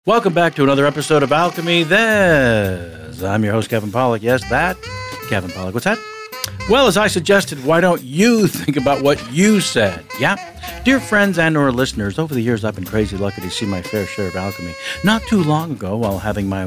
Welcome back to another episode of Alchemy This. I'm your host, Kevin Pollak. Yes, that. Kevin Pollak. What's that? Well, as I suggested, why don't you think about what you said? Yeah? Dear friends and or listeners, over the years I've been crazy lucky to see my fair share of alchemy. Not too long ago, while having my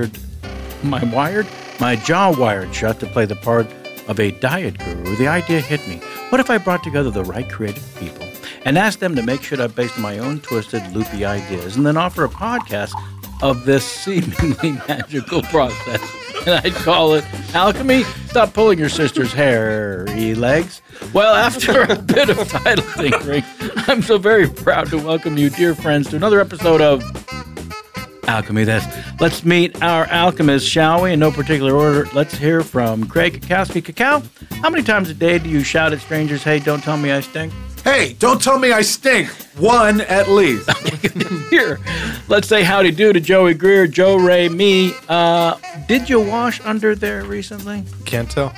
jaw wired shut to play the part of a diet guru, the idea hit me. What if I brought together the right creative people and asked them to make shit up based on my own twisted, loopy ideas, and then offer a podcast of this seemingly magical process? And I'd call it Alchemy, Stop Pulling Your Sister's Hairy Legs. Well, after a bit of title tinkering, I'm so very proud to welcome you, dear friends, to another episode of Alchemy This. Let's meet our alchemists, shall we? In no particular order, let's hear from Craig Kakowski. Cacao, how many times a day do you shout at strangers, hey, don't tell me I stink? Hey, don't tell me I stink. One at least. Here, let's say howdy do to Joey Greer, Joe Ray, me. Did you wash under there recently? Can't tell.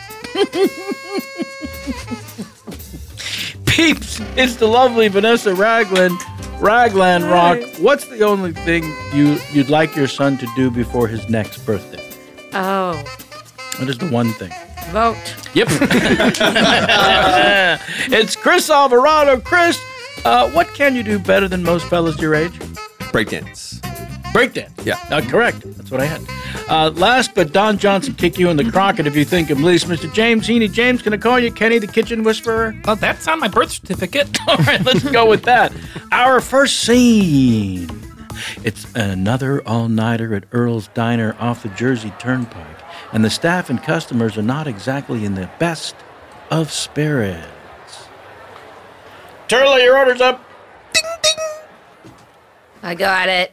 Peeps, it's the lovely Vanessa Ragland Rock. What's the only thing you'd like your son to do before his next birthday? Oh. What is the one thing? Vote. Yep. It's Chris Alvarado. Chris, what can you do better than most fellas your age? Breakdance. Breakdance. Yeah. Correct. That's what I had. Last, but Don Johnson kick you in the crockett if you think him least. Mr. James Heaney. James, can I call you Kenny the Kitchen Whisperer? Oh, that's on my birth certificate. All right, let's go with that. Our first scene. It's another all-nighter at Earl's Diner off the Jersey Turnpike, and the staff and customers are not exactly in the best of spirits. Turley, your order's up. Ding, ding. I got it.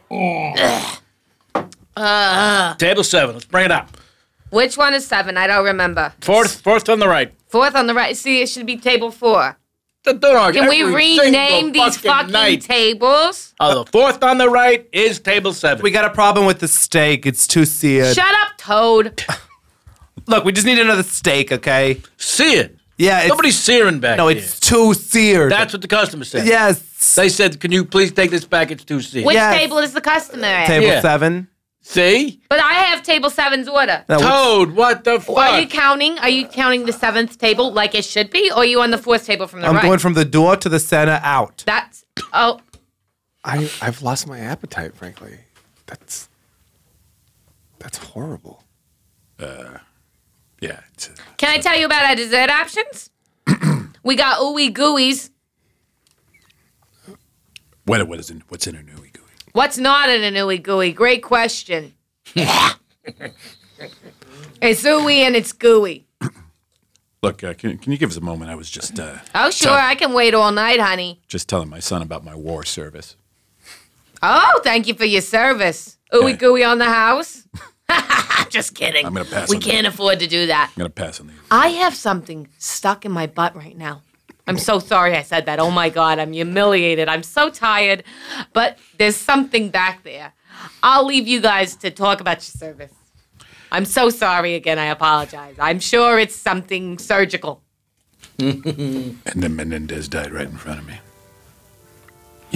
Table 7. Let's bring it up. Which one is 7? I don't remember. Fourth on the right. 4th on the right. See, it should be table 4. Can we rename these fucking tables? The 4th on the right is table 7. We got a problem with the steak. It's too seared. Shut up, Toad. Look, we just need another steak, okay? Seared? Yeah. Nobody's searing back No, here. it's too seared. That's what the customer said. Yes. They said, can you please take this back? It's too seared. Which Yes. table is the customer at? Table Yeah. 7. See? But I have table 7's order. No, Toad, what the fuck? Are you counting the 7th table like it should be, or are you on the 4th table from the I'm right? going from the door to the center out. That's... Oh, I've lost my appetite, frankly. That's horrible. Yeah. can I tell you about our dessert options? We got ooey gooeys. What's in a nooey gooey? What's not in an ooey gooey? Great question. It's ooey and it's gooey. Look, can you give us a moment? I was just Oh, sure, I can wait all night, honey. just telling my son about my war service. Oh, thank you for your service. Ooey Hey. gooey on the house? Just kidding. I'm gonna pass We on can't afford to do that. I'm gonna pass on these. I have something stuck in my butt right now. I'm so sorry I said that. Oh my God, I'm humiliated. I'm so tired. But there's something back there. I'll leave you guys to talk about your service. I'm so sorry again. I apologize. I'm sure it's something surgical. And then Menendez died right in front of me. You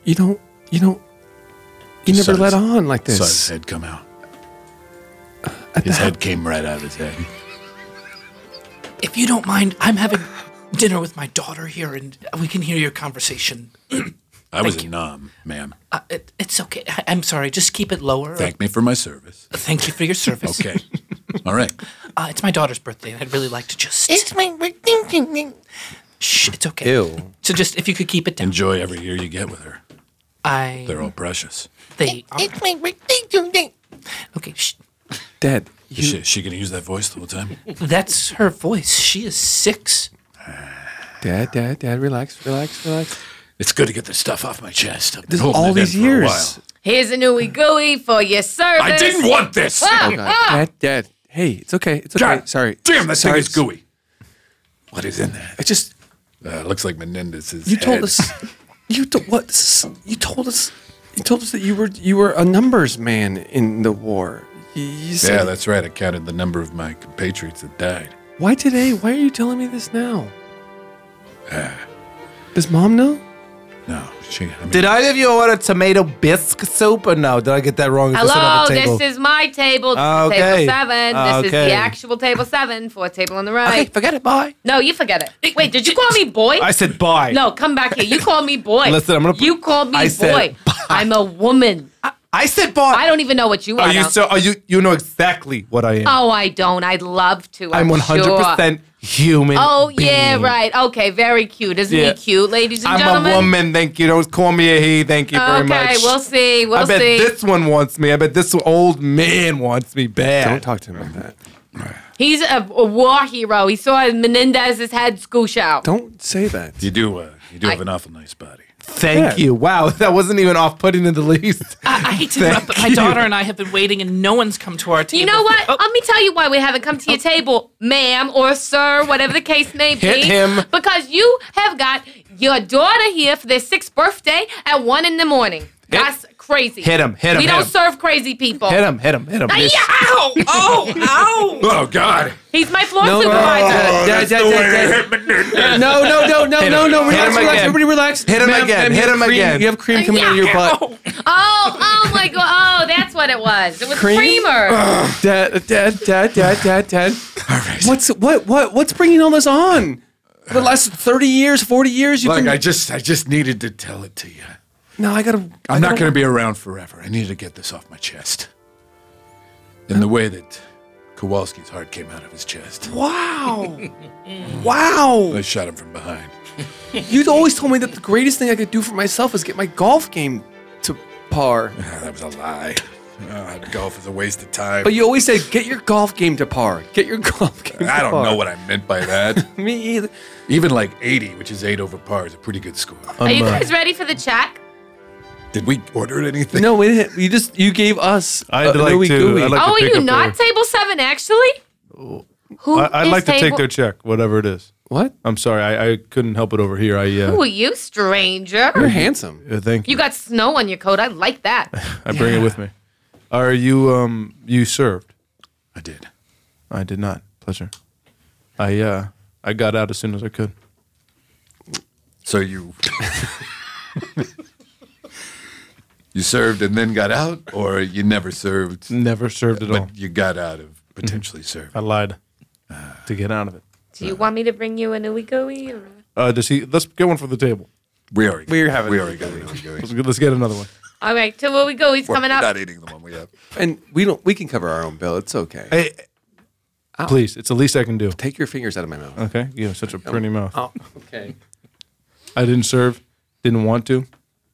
never Saw let his- on like Saw his this. head come out. His head came right out of his head. If you don't mind, I'm having dinner with my daughter here, and we can hear your conversation. I was a nom, ma'am. It's okay. I'm sorry. Just keep it lower. Thank me for my service. Thank you for your service. Okay. All right. It's my daughter's birthday, and I'd really like to just... It's my birthday. Shh, it's okay. Ew. So just, if you could keep it down. Enjoy every year you get with her. They're all precious. They are. It's my birthday. Okay, shh. Dad, Is she gonna use that voice the whole time? That's her voice. She is 6. Dad, relax. It's good to get this stuff off my chest. I've been This holding all it in these for a years. while. Here's an ooey gooey for your service. I didn't want this. Dad. Hey, it's okay. God Sorry. Damn, that Sorry. thing is gooey. What is in there? I just Looks like Menendez's you head. told us you told us that you were a numbers man in the war. You said, Yeah, that's right. I counted the number of my compatriots that died. Why today? Why are you telling me this now? Does Mom know? No, Did either of you order tomato bisque soup or no? Did I get that wrong? Is this Hello, another table? this is my table. This is Okay. table 7. This is Okay. the actual table 7. 4th table on the right. Okay, forget it. Bye. No, you forget it. Wait, did you call me boy? I said bye. No, come back here. You called me boy. Listen, I'm gonna. You called me I said boy. bye. I'm a woman. I said bye. I don't even know what you are. Are you now. so? Are you know exactly what I am? Oh, I don't. I'd love to. I'm 100% human. Oh, yeah, being. right. Okay, very cute. Isn't Yeah. he cute, ladies and I'm gentlemen? a woman. Thank you. Don't call me a he. Thank you very much. Okay, we'll see. I We'll bet see. this one wants me. I bet this old man wants me bad. Don't talk to him like that. He's a war hero. He saw Menendez's head scoosh out. Don't say that. You do have an awful nice body. Thank you. Wow, that wasn't even off-putting in the least. I hate to interrupt, but my Thank daughter you. and I have been waiting, and no one's come to our table. You know what? Oh, Let me tell you why we haven't come to your table, ma'am or sir, whatever the case may be. Hit him. Because you have got your daughter here for their 6th birthday at 1 in the morning. That's crazy. Hit him, hit him, We hit don't him. serve crazy people. Hit him. Ay-ya! ow! Oh, ow! Oh, God. He's my floor No, supervisor. No. Hit Relax, him again. Everybody relax. Hit him Ma'am, again. ma'am, you Hit have him cream- again. You have cream coming out of your butt. Oh my God. Oh, that's what it was. It was Cream? creamer. Dad. All right. What's bringing all this on? For the last 30 years, 40 years, you've Look, been... I just needed to tell it to you. No, I gotta... I'm not going to be around forever. I needed to get this off my chest. In the way that Kowalski's heart came out of his chest. Wow. Wow. I shot him from behind. You'd always told me that the greatest thing I could do for myself is get my golf game to par. That was a lie. Golf is a waste of time. But you always said, get your golf game to par. Get your golf game to par. I don't know what I meant by that. Me either. Even like 80, which is 8 over par, is a pretty good score. Are you guys ready for the check? Did we order anything? No, we didn't. You gave us. I'd a like ooey to- gooey. I'd like Oh, are pick you up not their- table 7, actually? Who I'd is like to take table- their check, whatever it is. What? I'm sorry, I couldn't help it over here. Who are you, stranger? You're handsome. Thank you. You got snow on your coat. I like that. I bring it with me. Are you you served? I did. I did not. Pleasure. I got out as soon as I could. So you you served and then got out, or you never served, Never served at all. but you got out of potentially serving? I lied to get out of it. Do you want me to bring you an ooey gooey? Or... Does he? Let's get one for the table. We already We're having we it. already got it. Let's get another one. All right, 2 ooey gooey's coming We're up. not eating the one we have. And we can cover our own bill. It's okay. Hey, please, it's the least I can do. Take your fingers out of my mouth. Okay, you have such a pretty mouth. Oh, okay. I didn't serve, didn't want to.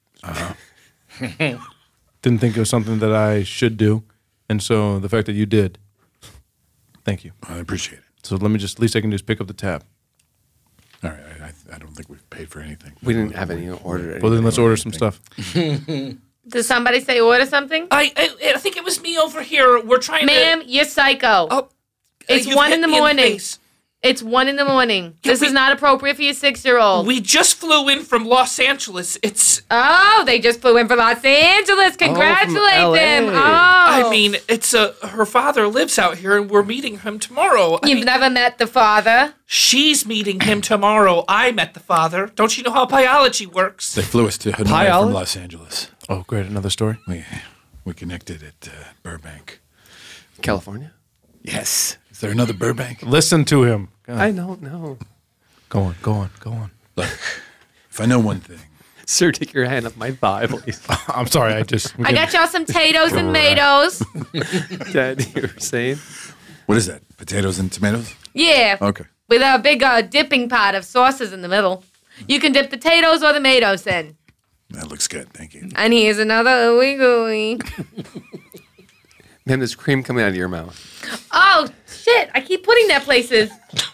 Didn't think it was something that I should do, and so the fact that you did, thank you. I appreciate it. So let me just, least I can do is pick up the tab. All right, I don't think we've paid for anything. We didn't have any ordered. Well, then let's order some stuff. Does somebody say order something? I think it was me over here. We're trying Ma'am, you're psycho. to... Oh, It's you've 1 hit in the me morning. face. It's 1 in the morning. Yeah, This is not appropriate for your 6-year-old. We just flew in from Los Angeles. It's... Oh, they just flew in from Los Angeles. Congratulate LA. them. Oh. I mean, it's her father lives out here, and we're meeting him tomorrow. I You've mean, never met the father. she's meeting him tomorrow. I met the father. Don't you know how biology works? They flew us to Hanoi Pie-Olive? from Los Angeles. Oh, great, another story. We connected at Burbank. California. Yes. Is there another Burbank? Listen to him. God. I don't know. Go on. Look, if I know one thing, Sir, take your hand off my thigh, please. I'm sorry, I got y'all some potatoes and tomatoes. Dad, you were saying? what is that? Potatoes and tomatoes? Yeah. Okay. With a big dipping pot of sauces in the middle. You can dip potatoes or tomatoes in. That looks good. Thank you. And here's another ooey gooey. Man, there's cream coming out of your mouth. Oh, shit. I keep putting that places.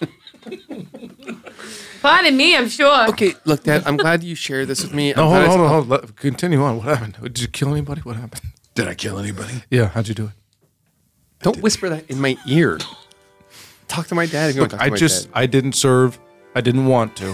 Pardon me, I'm sure. Okay, look, Dad, I'm glad you shared this with me. No, I'm glad hold it's- on. Continue on. What happened? Did you kill anybody? What happened? Did I kill anybody? Yeah, how'd you do it? Don't whisper that in my ear. Talk to my dad. If you want to talk to my dad. I didn't serve. I didn't want to.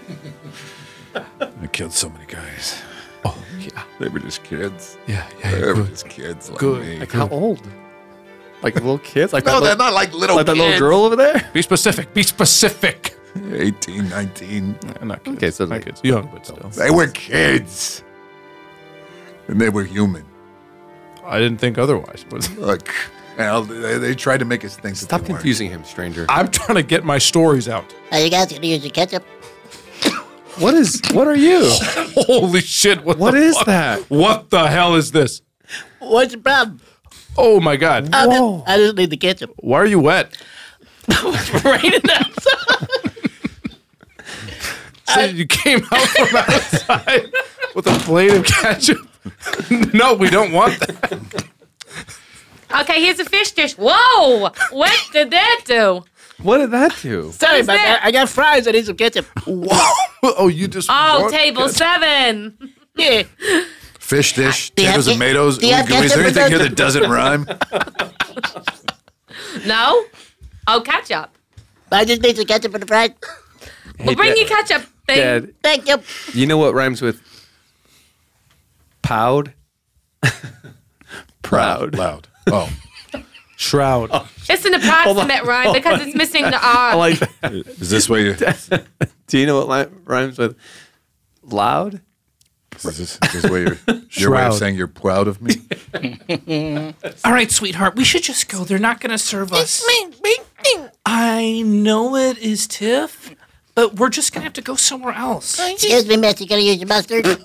I killed so many guys. Oh, yeah. They were just kids. Yeah, They were good. just kids like Good. me. Like how old? Like little kids? Like No, that they're not like little like that kids. little girl over there? Be specific. Be specific. 18, 19. Not kids. Okay, so not kids. Young, but still. They were kids. And they were human. I didn't think otherwise. But Look, Al, they tried to make us think. Stop that they weren't. confusing him, stranger. I'm trying to get my stories out. Are you guys gonna use your ketchup? What are you? Holy shit! What the is fuck? that? What the hell is this? What's the problem? Oh my god! I just need the ketchup. Why are you wet? Raining outside. So you came out from outside with a plate of ketchup? No, we don't want that. Okay, here's a fish dish. Whoa! What did that do? What did that do? Sorry What's about that? that. I got fries. I need some ketchup. Oh, you just Oh, want table ketchup. 7. Yeah. Fish dish, Do you have potatoes and ke- tomatoes. do you have Is there ketchup anything here with that doesn't rhyme? No? Oh, ketchup. I just need some ketchup for the fries. Well, bring your ketchup thing. Dad, Thank you. you know what rhymes with proud? Proud. Loud. Oh. Shroud. It's an approximate rhyme because it's missing the R. I like that. Is this what you? Do you know what rhymes with loud? Is this what your way of Shroud. saying you're proud of me? All right, sweetheart, we should just go. They're not going to serve us. I know it is Tiff, but we're just going to have to go somewhere else. Excuse me, miss. You gonna use your mustard? No.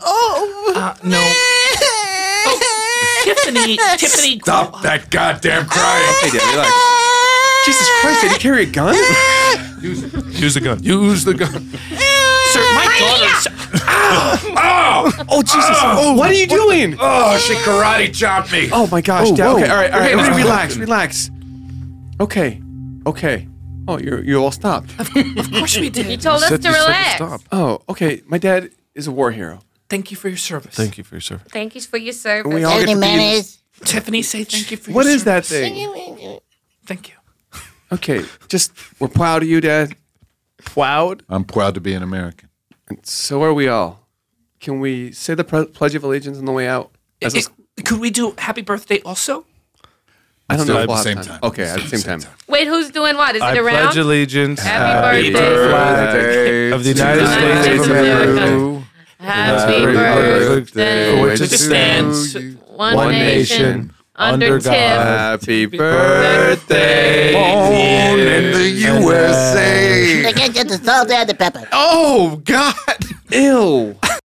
Tiffany. Stop that goddamn crying. Hey, Dad, relax. Jesus Christ, did he carry a gun? Use the gun. Use the gun. Sir, my daughter's... Oh, Jesus. What are you doing? Oh, she karate chopped me. Oh, my gosh, Dad. whoa. Okay, all right. Okay, Everybody relax. relax. Okay. Oh, you all stopped. Of course we You did. told us Said to you said relax. stop. Oh, okay. My dad is a war hero. Thank you for your service. Thank you for your service. Thank you for your service. We all get Any to be in mayonnaise? Tiffany, say thank you for What your is that service. thing? Thank you. Okay, just we're proud of you, Dad. Proud? I'm proud to be an American. And so are we all. Can we say the Pledge of Allegiance on the way out? As a- Could we do happy birthday also? I don't do know it if we'll at the have same time. Okay, at the same time. Wait, who's doing what? Is I it around? pledge allegiance Happy to the birthday. flag of the United States of America. Happy birthday, birthday. which It stands. One nation under God. Tiff. Happy birthday. Born in the USA. I get just the salt and the pepper. Oh, God. Ew.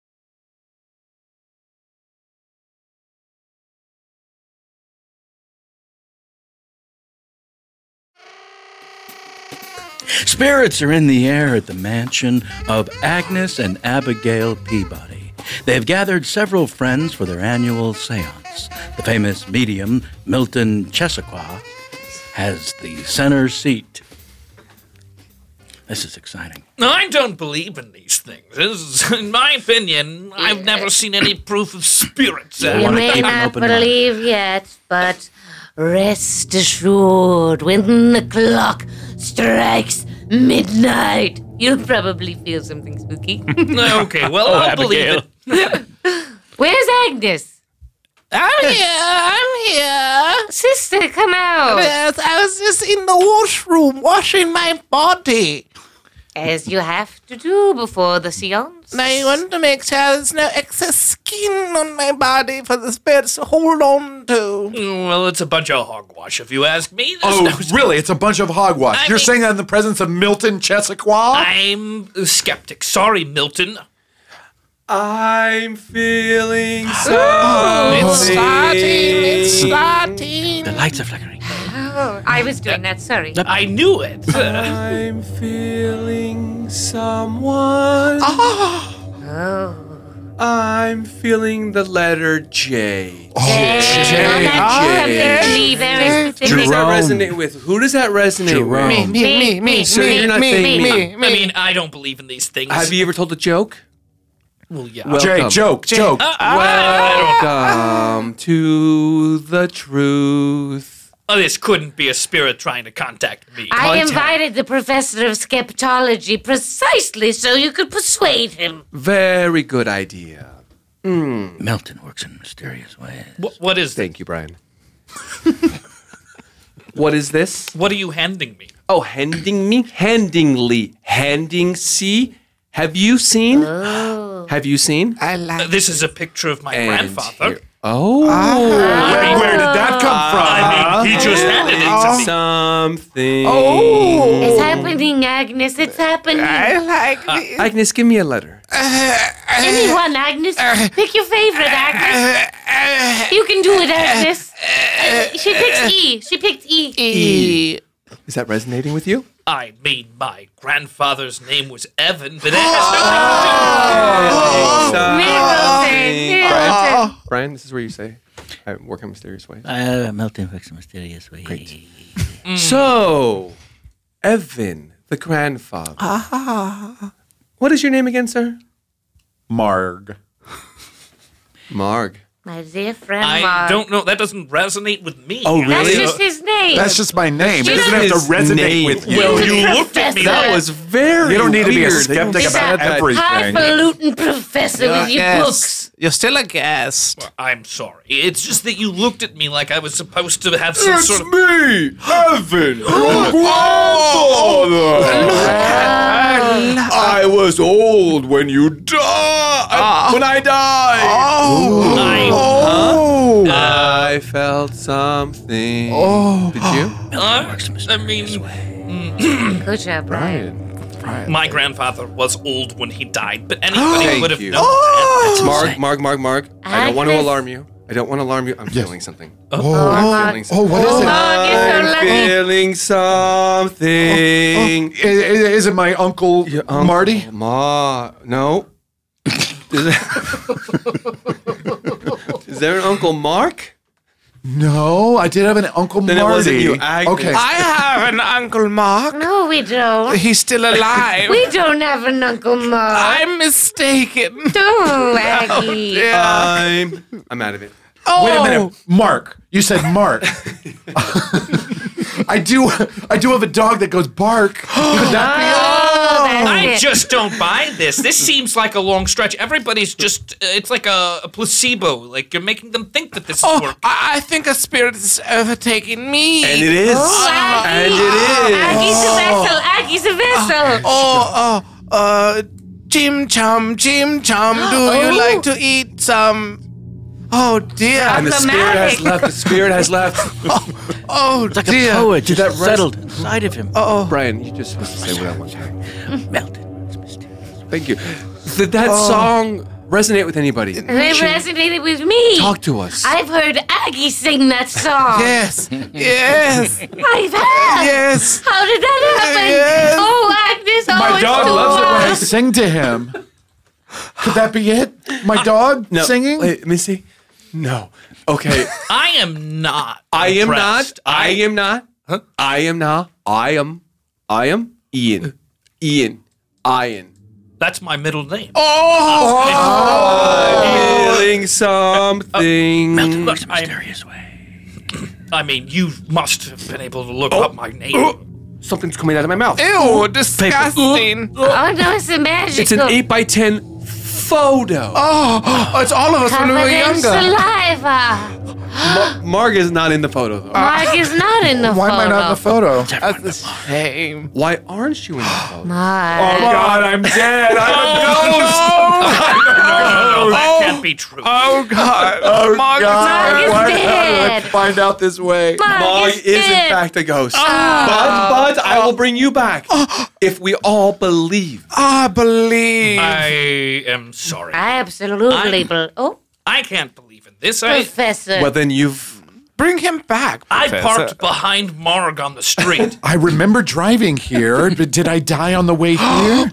Spirits are in the air at the mansion of Agnes and Abigail Peabody. They have gathered several friends for their annual seance. The famous medium, Milton Chesapeake, has the center seat. This is exciting. I don't believe in these things. In my opinion, I've never seen any proof of spirits. I You wanna may keep an not open mind. believe yet, but rest assured, when the clock strikes midnight, you'll probably feel something spooky. Okay, well, I'll believe it. Where's Agnes? I'm here. Sister, come out. Yes, I was just in the washroom washing my body. As you have to do before the seance. And I want to make sure there's no excess skin on my body for the spirits to hold on to. Well, it's a bunch of hogwash, if you ask me. There's Oh, no- really? It's a bunch of hogwash. I You're mean- saying that in the presence of Milton Chesapeake? I'm a skeptic. Sorry, Milton. I'm feeling It's something. starting. The lights are flickering. Oh, I was doing that, sorry. I knew it. I'm feeling someone. Oh. I'm feeling the letter J. Who does that Jerome. resonate with? Who does that resonate with? Me. So you're not saying me. I mean, I don't believe in these things. Have you ever told a joke? Well, yeah. Welcome. Joke. Welcome to the truth. Oh, this couldn't be a spirit trying to contact me. I invited the professor of skeptology precisely so you could persuade him. Very good idea. Milton works in mysterious ways. What is this? Thank you, Brian. What is this? What are you handing me? Oh, Handingly. Handing-see. Have you seen? Have you seen? I like. This is a picture of my grandfather. here- Oh. Where did that come from? I mean, he just handed it to me. Something. It's happening, Agnes. It's happening. I like this. Agnes, give me a letter. Anyone, Agnes. Pick your favorite, Agnes. You can do it, Agnes. She picks E. She picked E. E. Is that resonating with you? I mean, my grandfather's name was Evan, but it has nothing Middleton. Brian, this is where you say, I work in mysterious ways. Milton works in mysterious ways. Great. So, Evan, the grandfather. What is your name again, sir? Marg. Marg. My dear friend I Mark. don't know. That doesn't resonate with me. Oh, really? That's just his name. That's just my name. It You doesn't know have to his resonate name. with you. Well, He's a you looked at me. professor. That was very You don't need to be a weird. skeptic You about said that. everything. Highfalutin professor with your books. You're still a guest. I'm sorry. It's just that you looked at me like I was supposed to have some sort of. me, Evan, your grandfather. I was old when you died. When I died. I felt something. Did you? I mean, Good job, Brian. my grandfather was old when he died, but anybody would have you. known that. Marg. I don't want to Agnes. alarm you. I'm feeling something. Mark. Feeling something. what is it? Oh, you're so I'm lucky. feeling something. Is it my uncle Marty? No. Is there an Uncle Mark? No, I did have an Uncle Then Marty. it wasn't you, Agnes. Okay. I have an Uncle Mark. No, we don't. He's still alive. We don't have an Uncle Mark. I'm mistaken. No, Aggie. I'm out of it. Wait a minute, Mark. You said Mark. I do have a dog that goes bark. Could that That's I it. just don't buy this. This seems like a long stretch. Everybody's just, it's like a placebo. Like you're making them think that this is Oh, working. I think a spirit is overtaking me. And it is. Aggie. And it is. Aggie's a vessel. Aggie's a vessel. Jim Chum, do you like to eat some? Oh dear. And the spirit has left. The spirit has left. Oh Like dear. a poet just that rest- settled inside of him. Brian, you're just supposed to say what I want. Melted. It's mysterious. Thank you. Did that song resonate with anybody? They resonated with me. Talk to us. I've heard Aggie sing that song. Yes. I've heard. Yes. How did that happen? Yes. Oh, Agnes. Oh, My it's dog too loves it when I hard. sing to him. Could that be it? My dog singing? Wait, let me see. No. Okay. I am not. I am not. impressed. I am not. I am not. I am Ian. Ian. That's my middle name. Feeling something. Looks a mysterious way. I mean, you must have been able to look up my name. Something's coming out of my mouth. Ew, disgusting. Oh, no, it's a magical. It's an 8x10 photo. Oh, it's all of us when we were Covered in younger. saliva. Marg is not in the photo, though. Mark is not in the Why photo. am I not in the photo? That's a shame. Why aren't you in the photo? Mark. God, I'm dead. I'm a ghost. No, that can't be true. Oh God. Mark Mark is How did I dead. find out this way? Marg is is in dead. fact a ghost. But I will bring you back if we all believe. I believe. I am sorry. Absolutely. Oh, I can't believe in this. I Professor. Well, then you've. Bring him back. Professor. parked behind Marg on the street. I remember driving here, but did I die on the way here?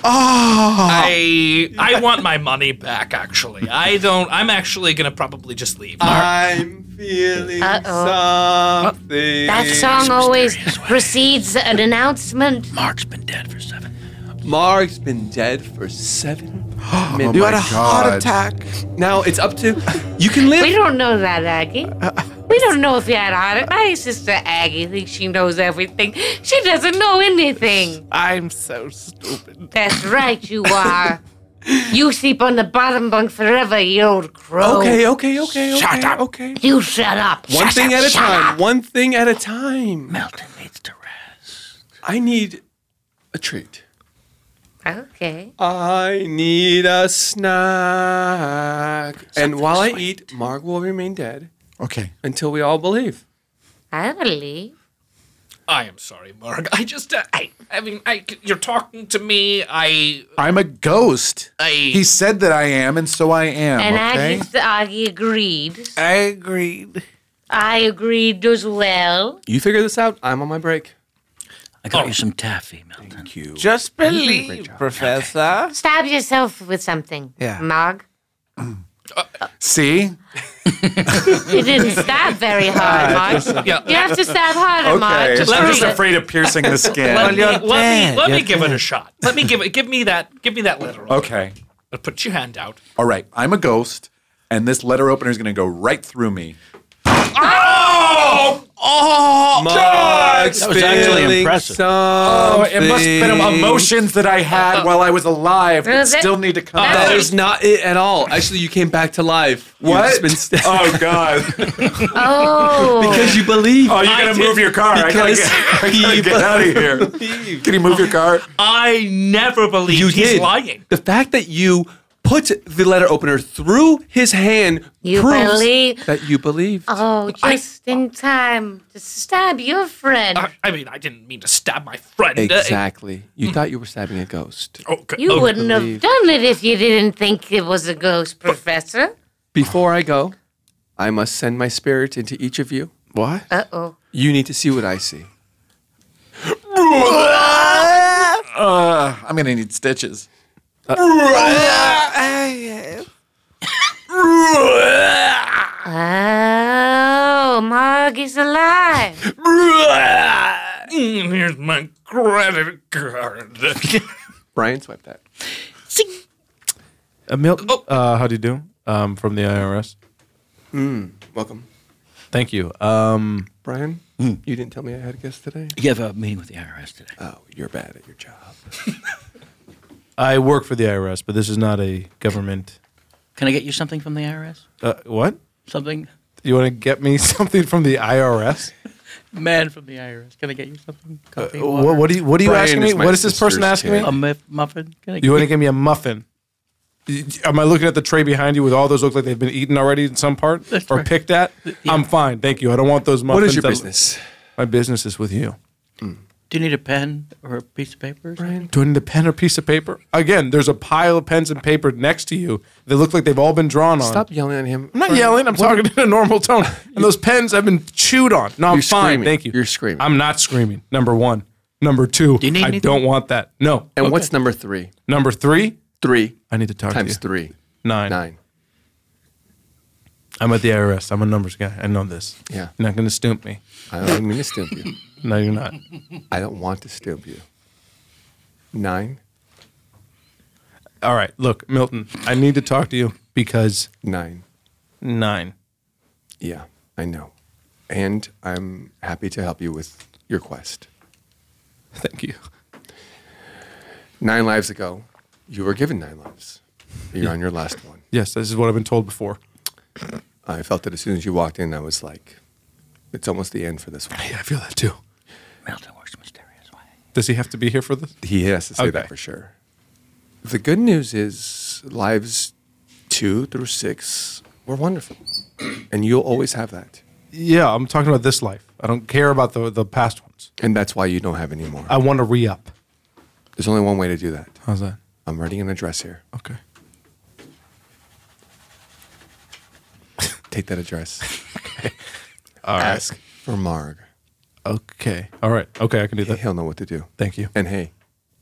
I want my money back, actually. I'm actually going to probably just leave. I'm feeling something. that song always precedes an announcement. Mark's been dead for 7 minutes. Marg's been dead for 7 minutes. You had a heart God. attack. Now it's up to you. Can live. We don't know that, Aggie. We don't know if you had a heart attack. My sister Aggie thinks she knows everything. She doesn't know anything. I'm so stupid. That's right, you are. You sleep on the bottom bunk forever, you old crow. Okay. Shut up. Okay. You shut up. One Shut thing up, at a shut time. up. One thing at a time. Melton needs to rest. I need a treat. Okay. I need a snack. And while I eat, Marg will remain dead Okay. until we all believe. I believe. I am sorry, Marg. I just, you're talking to me. I'm a ghost. I- He said that I am, and so I am. And okay. I agreed. I agreed. I agreed as well. You figure this out. I'm on my break. I got you some taffy, Milton. Thank you. Just believe, Professor. Stab yourself with something. Yeah. Mog. See? You didn't stab very hard, Mog. Yeah. You have to stab harder, Mog. Just I'm just breathe. afraid of piercing the skin. Let you're me dead. give it a shot. Let me give me that letter. Okay. Put your hand out. All right. I'm a ghost, and this letter opener is going to go right through me. Marg's That was actually feeling impressive. Oh, it must have been something. emotions that I had while I was alive that Was it? still need to come That out. That is not it at all. Actually, you came back to life. You've What? just been stabbed. Oh, God. Oh. Because you believe. Oh, you're going to move your car. I Because gotta he get out of here. Can you move your car? I never believed You he's did. lying. The fact that you put the letter opener through his hand You proves believe- that you believed. Oh, just in time to stab your friend. I mean, I didn't mean to stab my friend. Exactly. You thought you were stabbing a ghost. Okay. You wouldn't have believe. done it if you didn't think it was a ghost, Professor. Before I go, I must send my spirit into each of you. What? Uh-oh. You need to see what I see. I'm going to need stitches. Oh, Marg is alive. Here's my credit card. Brian, swipe that. Milton, how do you do? From the IRS. Welcome. Thank you. Brian, you didn't tell me I had a guest today? You have a meeting with the IRS today. Oh, you're bad at your job. I work for the IRS, but this is not a government. Can I get you something from the IRS? What? Something? You want to get me something from the IRS? Man from the IRS. Can I get you something? Coffee, water? What are you Brian asking me? is my What is this person sister's asking me? kid. A muffin? Can I get You want to give me a muffin? Am I looking at the tray behind you with all those look like they've been eaten already in some part That's or right. picked at? I'm fine, thank you. I don't want those muffins. What is your that- business? My business is with you. Do you need a pen or a piece of paper? Brian? Do I need a pen or piece of paper? Again, there's a pile of pens and paper next to you. They look like they've all been drawn on. Stop yelling at him. I'm not yelling. I'm talking in a normal tone. And those pens have been chewed on. No, I'm You're fine. screaming. Thank you. You're screaming. I'm not screaming. Number one. Number two. Do you need I anything? don't want that. No. And what's number 3? Number three? 3 I need to talk times to you. 3. 9. 9. I'm at the IRS. I'm a numbers guy. I know this. Yeah. You're not going to stoop me. I don't mean to stoop you. No, you're not. I don't want to stoop you. 9. All right. Look, Milton, I need to talk to you because 9. 9. Yeah, I know. And I'm happy to help you with your quest. Thank you. 9 lives ago, you were given 9 lives. You're on your last one. Yes, this is what I've been told before. I felt that as soon as you walked in, I was like, it's almost the end for this one. Yeah, I feel that too. Milton works a mysterious way. Does he have to be here for this? He has to say that Okay. for sure. The good news is lives 2 through 6 were wonderful. And you'll always have that. Yeah, I'm talking about this life. I don't care about the past ones. And that's why you don't have any more. I want to re-up. There's only one way to do that. How's that? I'm writing an address here. Okay. Take that address. All right. Ask for Marg. Okay. All right. Okay, I can do that. He'll know what to do. Thank you. And hey,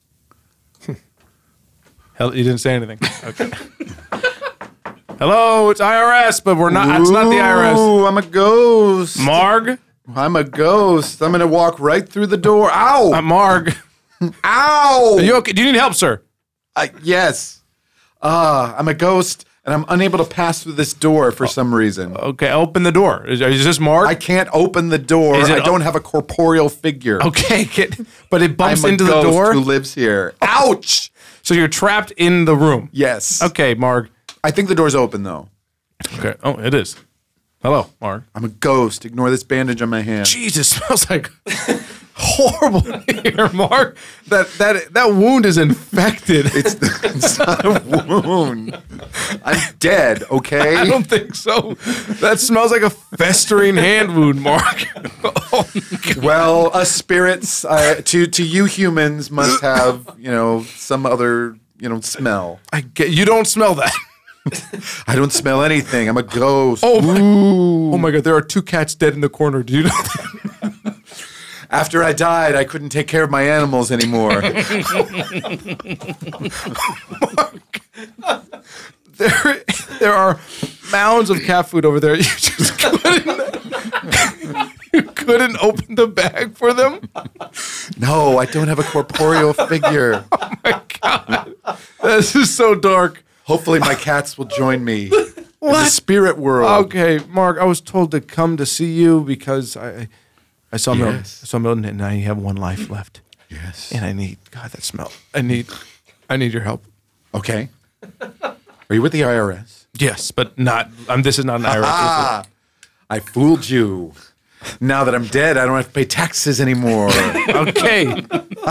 Hell, you didn't say anything. Okay. Hello, it's IRS, but we're not. It's not the IRS. Ooh, I'm a ghost. Marg. I'm a ghost. I'm going to walk right through the door. Ow! Marg. Ow! Are you okay? Do you need help, sir? Yes. I'm a ghost, and I'm unable to pass through this door for some reason. Okay, open the door. Is this Marg? I can't open the door. Is it I don't have a corporeal figure. Okay, but it bumps I'm a into the ghost door. who lives here. Ouch! So you're trapped in the room. Yes. Okay, Marg. I think the door's open, though. Okay. Oh, it is. Hello, Marg. I'm a ghost. Ignore this bandage on my hand. Jesus, smells like horrible here, Mark. That wound is infected. It's not a wound. I'm dead, okay? I don't think so. That smells like a festering hand wound, Mark. Oh, Well, us spirits, to you humans, must have, some other, smell. I get you don't smell that. I don't smell anything. I'm a ghost. Oh my God! There are 2 cats dead in the corner. Do you know that? After I died, I couldn't take care of my animals anymore. There are mounds of cat food over there. You just couldn't open the bag for them. No, I don't have a corporeal figure. Oh my God! This is so dark. Hopefully my cats will join me in the spirit world. Okay, Mark, I was told to come to see you because I saw Milton. Yes. I saw Milton, and I have 1 life left. Yes. And I need that smell. I need your help. Okay. Are you with the IRS? Yes, but not. This is not an IRS. Ah, I fooled you. Now that I'm dead, I don't have to pay taxes anymore. Okay.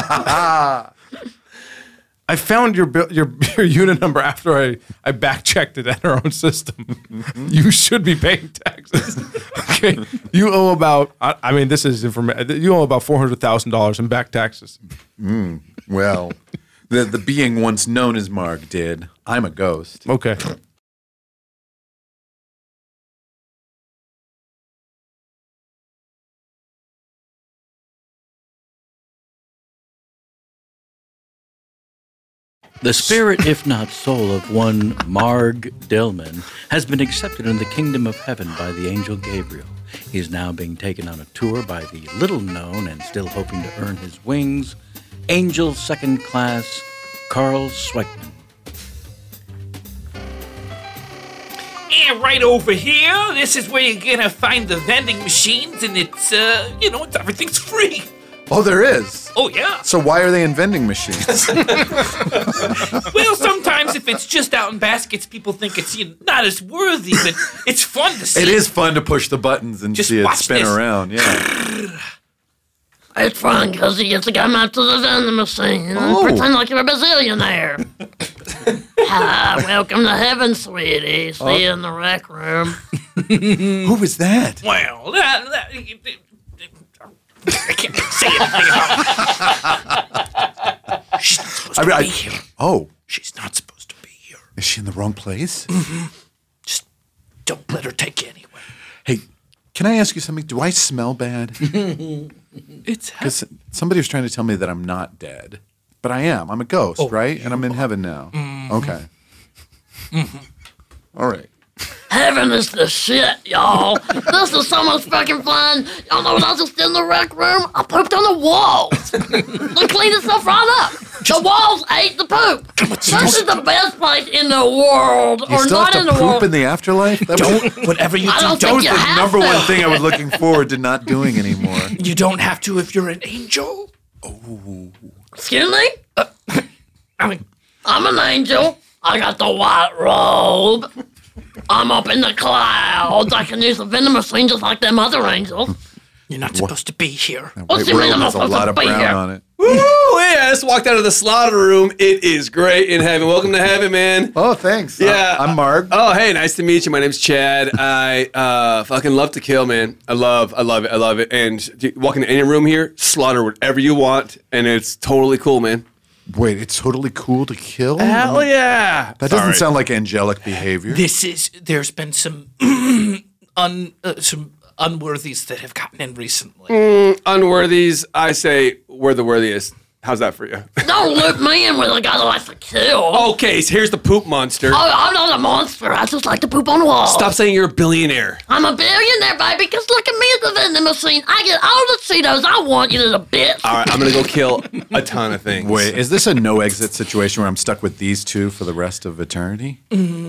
I found your unit number after I back checked it at our own system. You should be paying taxes. Okay, you owe about. I mean, this is information. You owe about $400,000 in back taxes. Well, the being once known as Marg did. I'm a ghost. Okay. The spirit, if not soul, of one Marg Dillman has been accepted in the kingdom of heaven by the angel Gabriel. He is now being taken on a tour by the little-known and still hoping to earn his wings, Angel Second Class Carl Sweckman. And right over here, this is where you're gonna find the vending machines, and it's, everything's free. Oh, there is. Oh, yeah. So why are they in vending machines? Well, sometimes if it's just out in baskets, people think it's not as worthy, but it's fun to see. It is fun to push the buttons and Just see it watch spin this. around. Yeah. It's fun because you get to come up to the vending machine and Oh. pretend like you're a bazillionaire. Hi, welcome to heaven, sweetie. See you in the rec room. Who was that? Well, I can't say anything about it. She's not supposed to be here. Oh, She's not supposed to be here. is she in the wrong place? Just don't let her take you anywhere. Hey, can I ask you something? Do I smell bad? It's Because somebody was trying to tell me that I'm not dead, but I am. I'm a ghost, right? And I'm in heaven now. Okay. All right. Heaven is the shit, y'all. This is so much fucking fun. Y'all know when I was just in the rec room? I pooped on the walls. They cleaned the stuff right up. The walls ate the poop. This is the best place in the world. You Or still not have in to the poop world. in the afterlife? That was Whatever you I do, don't that think was you the have number to. one thing I was looking forward to not doing anymore. You don't have to if you're an angel. Excuse me? I mean, I'm an angel. I got the white robe. I'm up in the clouds. I can use the vending machine just like them other angels. you're not supposed to be here. What's White you mean robe I'm not has a supposed lot to of be brown here? on it. Woo! Yeah, I just walked out of the slaughter room. It is great in heaven. Welcome to heaven, man. Oh, thanks. Yeah. I'm Marg. Oh, hey, nice to meet you. My name's Chad. I fucking love to kill, man. I love it. And you walk into any room here, slaughter whatever you want, and it's totally cool, man. Wait, it's totally cool to kill? Hell yeah. That doesn't sound like angelic behavior. There's been some some unworthies that have gotten in recently. Unworthies, I say we're the worthiest. How's that for you? Don't loop me in with a guy that likes to kill. Okay, so here's the poop monster. Oh, I'm not a monster. I just like to poop on walls. Stop saying you're a billionaire. I'm a billionaire, baby, because look at me at the vending machine. I get all the Cheetos I want, you little bitch. All right, I'm gonna go kill a ton of things. Wait, is this a no exit situation where I'm stuck with these two for the rest of eternity?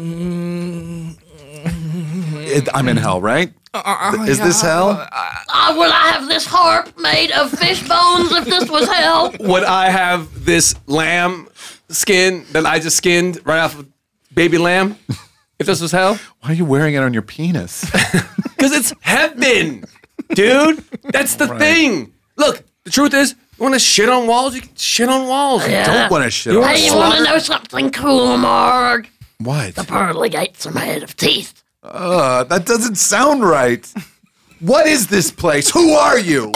I'm in hell, right? Is this hell? Would I have this harp made of fish bones if this was hell? Would I have this lamb skin that I just skinned right off of baby lamb if this was hell? Why are you wearing it on your penis? Because it's heaven, dude. That's the thing. Look, The truth is, you want to shit on walls? You can shit on walls. Yeah. Don't want to shit You on Hey, you walls. want to know something cool, Marg? What? The pearly gates are made of teeth. That doesn't sound right. What is this place? Who are you?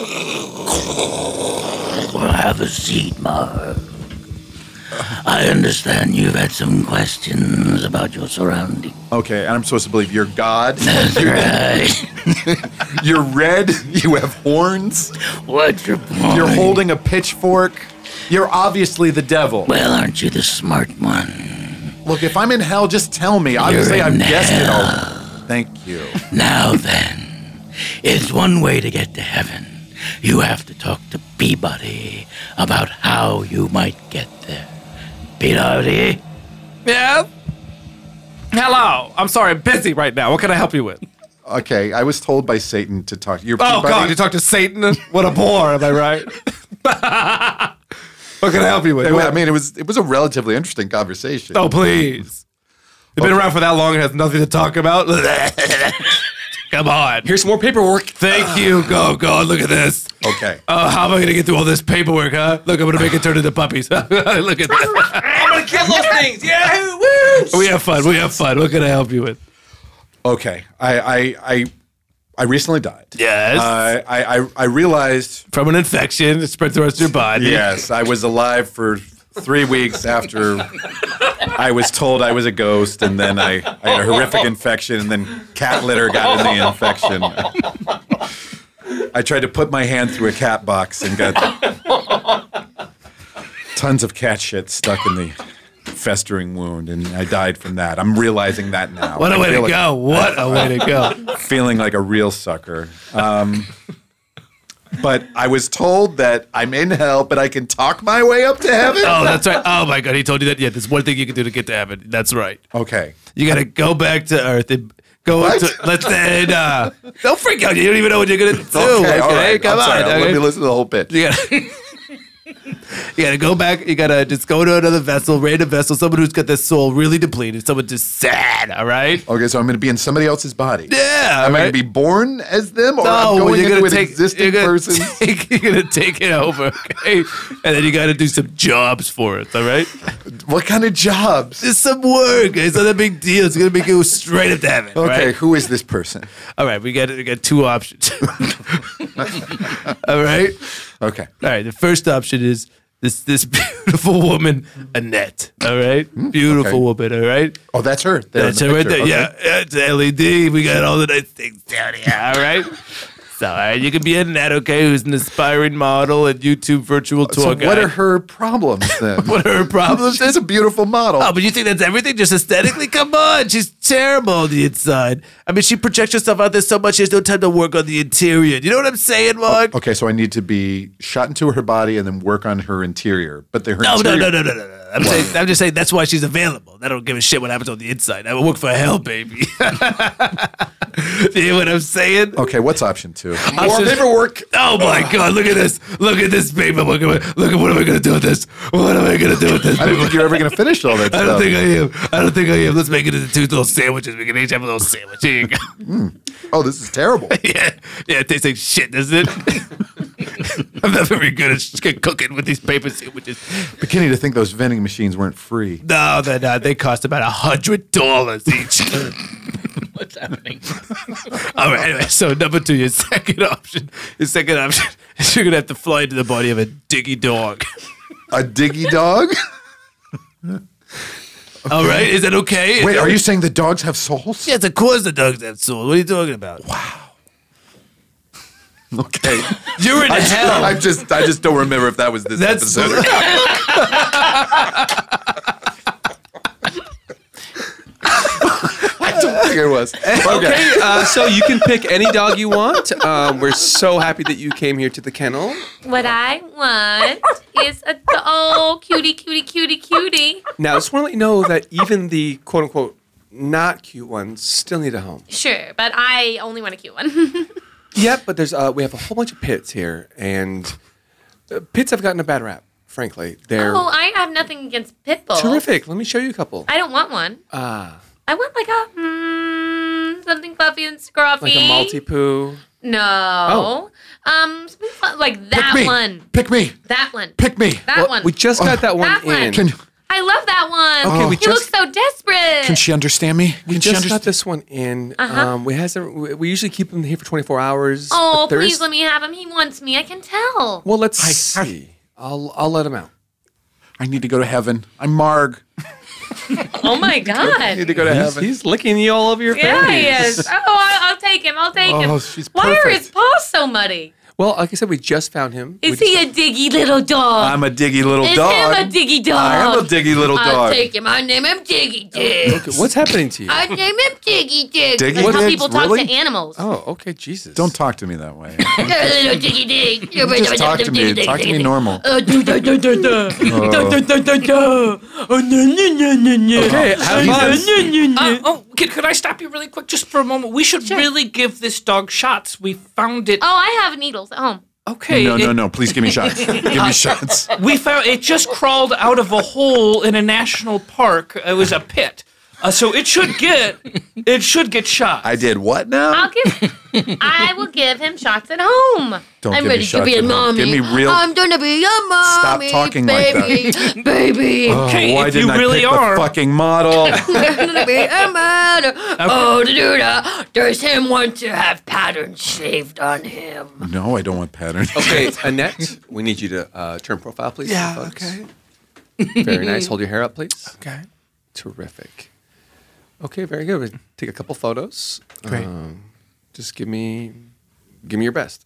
Well, have a seat, Marv. I understand you've had some questions about your surroundings. Okay, and I'm supposed to believe you're God. That's right. You're red. You have horns. What's your point? You're holding a pitchfork. You're obviously the devil. Well, aren't you the smart one? Look, if I'm in hell, just tell me. Obviously, in I've guessed it hell. all. Thank you. Now then, it's one way to get to heaven. You have to talk to Peabody about how you might get there. Peabody? Yeah? Hello. I'm sorry, I'm busy right now. What can I help you with? Okay, I was told by Satan to talk to you. Oh, God, you talked to Satan? What a bore, am I right? What can I help you with? I mean, it was a relatively interesting conversation. Oh, please. You've been around for that long and has nothing to talk about? Come on. Here's some more paperwork. Thank you. Go, God, look at this. Okay. How am I going to get through all this paperwork, huh? Look, I'm going to make it turn into puppies. Look at that. I'm going to kill those things. Yahoo! Woo! We have fun. We have fun. What can I help you with? Okay. I recently died. Yes. I realized. From an infection, it spread through the rest of your body. Yes, I was alive for 3 weeks after I was told I was a ghost, and then I had a horrific infection, and then cat litter got in the infection. I tried to put my hand through a cat box and got tons of cat shit stuck in the festering wound, and I died from that. I'm realizing that now. What a way to go. What a way to go. Feeling like a real sucker. But I was told that I'm in hell, but I can talk my way up to heaven. Oh, that's right. Oh, my God. He told you that? Yeah, there's one thing you can do to get to heaven. That's right. Okay. You got to go back to Earth and go What? up to. Let's say, don't freak out. You don't even know what you're going to do. Okay, all right. Come I'm sorry. on. Let okay? me listen to the whole pitch. You gotta go back. You gotta just go to another vessel, random vessel, someone who's got their soul really depleted, someone just sad. All right. Okay, so I'm going to be in somebody else's body. Yeah. Am I right? going to be born as them, or No, I'm going you're into gonna an take existing person? You're gonna take it over, okay? And then you gotta do some jobs for it. All right. What kind of jobs? There's some work. It's not a big deal. It's gonna make you straight up to heaven. Okay, Right? who is this person? All right. We got two options. All right. Okay. All right. The first option is this beautiful woman, Annette. All right. Beautiful woman. All right. Oh, that's her. There in That's the it right picture. there. Okay. Yeah, it's LED. We got all the nice things down here. All right. So, all right, you can be Annette, okay, who's an aspiring model and YouTube virtual tour So guide. what are her problems then? What are her problems? She's a beautiful model. Oh, but you think that's everything? Just aesthetically? Come on, she's terrible on the inside. I mean, she projects herself out there so much, she has no time to work on the interior. You know what I'm saying, Mark? Okay, so I need to be shot into her body and then work on her interior. But her No. interior... I'm just saying that's why she's available. I don't give a shit what happens on the inside. I will work for hell, baby. You hear what I'm saying? Okay, what's option 2? More paperwork. Oh my God! Look at this! Look at this paperwork! Look at what am I gonna do with this? What am I gonna do with this? I don't think you're ever going to finish all that I stuff. don't think I am. Let's make it into 2 little sandwiches. We can each have a little sandwich. Here you go. Oh, this is terrible. Yeah, it tastes like shit, doesn't it? I'm not very good at cooking with these paper sandwiches. Beginning to think those vending machines weren't free. No, they're not. They cost about $100 each. What's happening? All right, anyway, so number 2, your second option. Your second option is you're going to have to fly into the body of a diggy dog. A diggy dog? All right, is that okay? Wait, are you saying the dogs have souls? Yes, of course the dogs have souls. What are you talking about? Wow. Okay. You're in hell. I just don't remember if that was this That's episode. Or not. I don't think it was. Okay, so you can pick any dog you want. We're so happy that you came here to the kennel. What I want is a cutie. Now, I just want to let you know that even the quote-unquote not cute ones still need a home. Sure, but I only want a cute one. Yep, but there's we have a whole bunch of pits here, and pits have gotten a bad rap, frankly. They're Oh, I have nothing against pit bulls. terrific. Let me show you a couple. I don't want one. I want like a something fluffy and scruffy. Like a Maltipoo. No. Oh. Like that one. Pick me. That one. Pick me. That one. We just got that one That one. in. I love that one. Okay, we he looks so desperate. Can she understand me? We just got this one in. We usually keep him here for 24 hours. Oh, but there please is- let me have him. He wants me. I can tell. Well, let's see. I'll let him out. I need to go to heaven. I'm Marg. Oh my God. Need to go to heaven. He's licking you all over your face. Yeah, he is. Oh, I'll take him. I'll take him. Oh, she's Why are perfect. his paws so muddy? Well, like I said, we just found him. Is he a diggy little dog? I'm a diggy little Is dog. him a diggy dog? I am a diggy little I'll dog. take him. I name him Diggy Dig. Okay, what's happening to you? I name him Diggy Dig. Diggy That's how Digs? people talk Really? to animals. Oh, okay, Jesus. Don't talk to me that way. Little Diggy Dig. Just talk to me. Talk to me normal. Okay, have fun. Could I stop you really quick just for a moment? We should really give this dog shots. We found it. Oh, I have needles at home. Okay. No. Please give me shots. Give me shots. We found it just crawled out of a hole in a national park. It was a pit. So it should get shot. I did what now? I will give him shots at home. Don't I'm give ready me to shots be a at home. mommy. Give me real. I'm gonna be a mommy. talking like baby, that. baby. Okay, Why if didn't you I really pick are. the fucking model? I'm gonna be a mother. Oh, da-da-da. Does him want to have patterns shaved on him? No, I don't want patterns. Okay, Annette, we need you to turn profile, please. Yeah, for folks. okay. Very nice. Hold your hair up, please. Okay. Terrific. Okay, very good. We'll take a couple photos. Great. Just give me your best.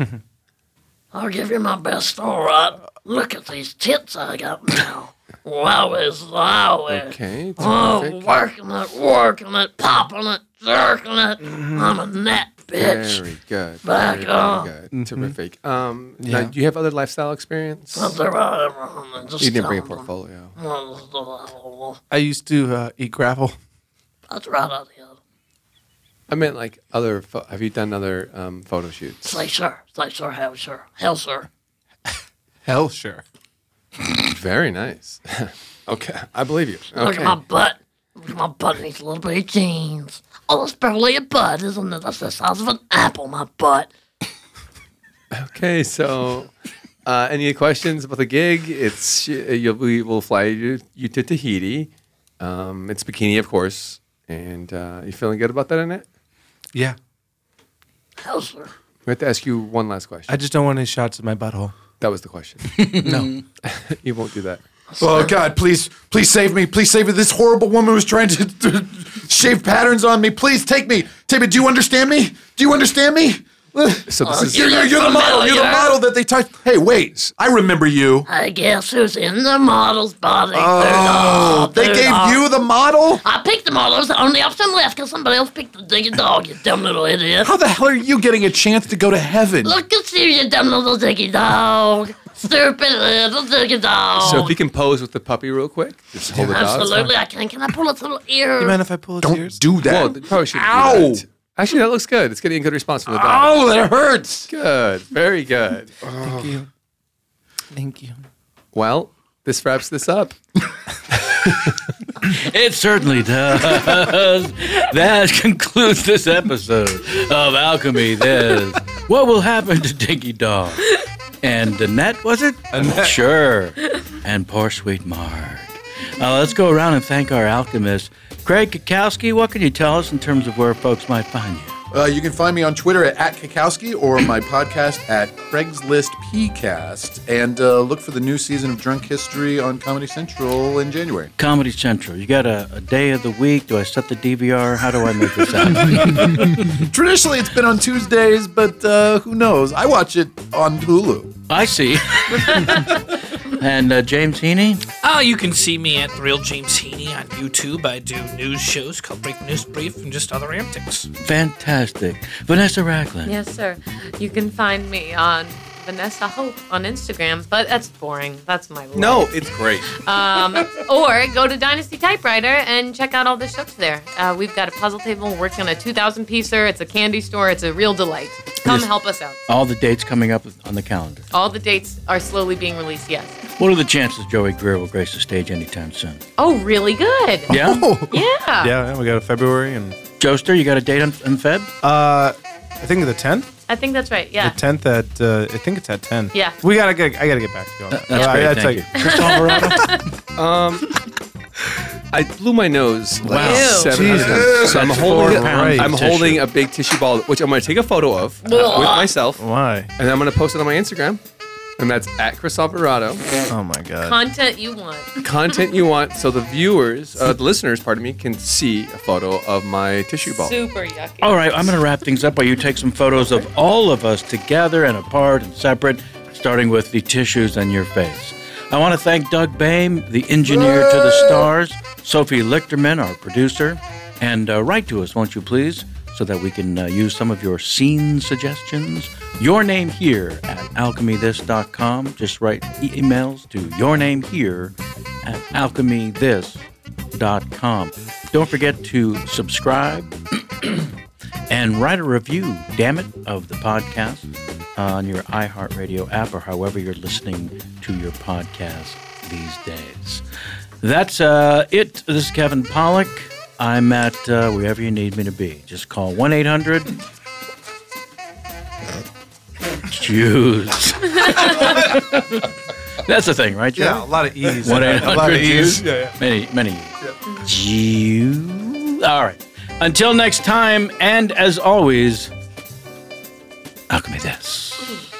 I'll give you my best, all right. Look at these tits I got now. Wowies, wowie. Okay, Oh, terrific. working it, popping it, jerking it. I'm a net bitch. Very good. Back very, off. Very good. Terrific. Now, do you have other lifestyle experience? You didn't bring a portfolio. I used to eat gravel. That's right out here. I meant like other. Have you done other photo shoots? Say sir, hell sir, hell sir. Hell, sure. Very nice. Okay, I believe you. Look Okay. at my butt. Look at my butt in these little bitty jeans. Oh, that's barely a butt, isn't it? That's the size of an apple, my butt. Okay, so any questions about the gig? We will fly you to Tahiti. It's bikini, of course. And you feeling good about that, Annette? Yeah. Hell sir. We have to ask you one last question. I just don't want any shots in my butthole. That was the question. No. You won't do that. Oh God! Please save me! Please save me! This horrible woman was trying to shave patterns on me. Please take me. Do you understand me? Do you understand me? So this is You're the model. You're the model that they touched. Hey, wait! I remember you. I guess who's in the model's body? Oh, they gave you the model? I picked the model. It was the only option left because somebody else picked the diggy dog, you dumb little idiot. How the hell are you getting a chance to go to heaven? Look at you, you dumb little diggy dog. Stupid little diggy dog. So if you can pose with the puppy real quick, just hold the dog. Absolutely, I can. Can I pull its little ear? You mind if I pull his Don't ears? do that. Well, probably shouldn't Ow! do that. Actually, that looks good. It's getting a good response from the dog. Oh, that hurts. Good. Very good. Thank you. Thank you. Well, this wraps this up. It certainly does. That concludes this episode of Alchemy This. What will happen to Dinky Dog? And Annette, was it? Annette. Sure. And poor sweet Marg. Now let's go around and thank our alchemists. Craig Kakowski, what can you tell us in terms of where folks might find you? You can find me on Twitter at Kakowski or my podcast at Craigslist PCast. And look for the new season of Drunk History on Comedy Central in January. Comedy Central. You got a day of the week? Do I set the DVR? How do I make this happen? Traditionally, it's been on Tuesdays, but who knows? I watch it on Hulu. I see. And James Heaney? Oh, you can see me at The Real James Heaney on YouTube. I do news shows called Break News Brief and just other antics. Fantastic. Vanessa Racklin? Yes, sir. You can find me on Vanessa Hope on Instagram, but that's boring. That's my life. No, it's great. Or go to Dynasty Typewriter and check out all the shows there. We've got a puzzle table. We're working on a 2,000-piecer. It's a candy store. It's a real delight. Come help us out. All the dates coming up on the calendar. All the dates are slowly being released, yes. What are the chances Joey Greer will grace the stage anytime soon? Oh, really good. Yeah? Yeah. Yeah, we got a February and Joester, you got a date on Feb? I think the 10th. I think that's right. Yeah. The 10th at, I think it's at 10. Yeah. I gotta get back to you. That's great. Thank you. Chris Alvarado? I blew my nose. Wow. Like Ew. 700 times. So I'm That's holding, 4 pounds I'm of holding tissue. a big tissue ball, which I'm going to take a photo of with myself, Why? and I'm going to post it on my Instagram, and that's at Chris Alvarado. Oh my God. Content you want. Content you want, so the viewers, the listeners, pardon me, can see a photo of my tissue ball. Super yucky. All right, I'm going to wrap things up while you take some photos of all of us together and apart and separate, starting with the tissues on your face. I want to thank Doug Boehm, the engineer to the stars, Sophie Lichterman, our producer, and write to us, won't you please, so that we can use some of your scene suggestions. Your name here at alchemythis.com. Just write emails to your name here at alchemythis.com. Don't forget to subscribe and write a review, damn it, of the podcast on your iHeartRadio app or however you're listening to your podcast these days. That's it. This is Kevin Pollak. I'm at wherever you need me to be. Just call 1-800-JEWS. That's the thing, right, Joe? Yeah, a lot of E's. 1-800-JEWS. Yeah. Many E's. Jews. All right. Until next time, and as always, alchemy this.